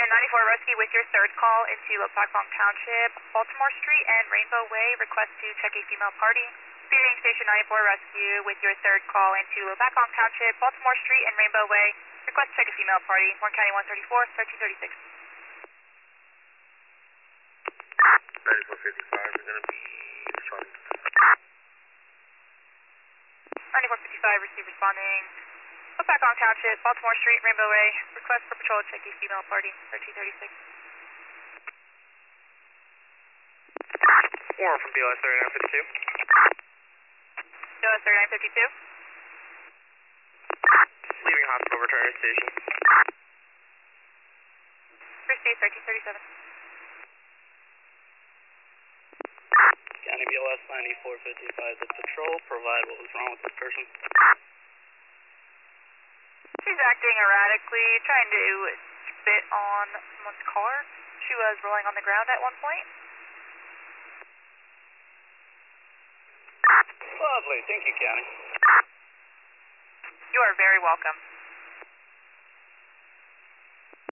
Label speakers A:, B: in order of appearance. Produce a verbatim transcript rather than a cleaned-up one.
A: ninety-four Rescue with your third call into Lopakong Township, Baltimore Street and Rainbow Way. Request to check a female party. Speeding Station ninety-four Rescue with your third call into Lopakong Township, Baltimore Street and Rainbow Way. Request to check a female party. Warren County one thirty-four, thirteen thirty-six.
B: ninety-four fifty-five, we're going to be responding.
A: ninety-four fifty-five, receive responding. Lopakong Township, Baltimore Street, Rainbow Way. Request for patrol to check a female party, thirteen thirty-six.
B: Warren from B L S thirty-nine fifty-two.
A: B L S thirty-nine fifty-two.
B: Leaving hospital, returning station.
A: Receive thirteen thirty-seven.
C: County B L S ninety-four fifty-five, the patrol, provide what was wrong with this person.
A: She's acting erratically, trying to spit on someone's car. She was rolling on the ground at one point.
C: Lovely, thank you, County.
A: You are very welcome.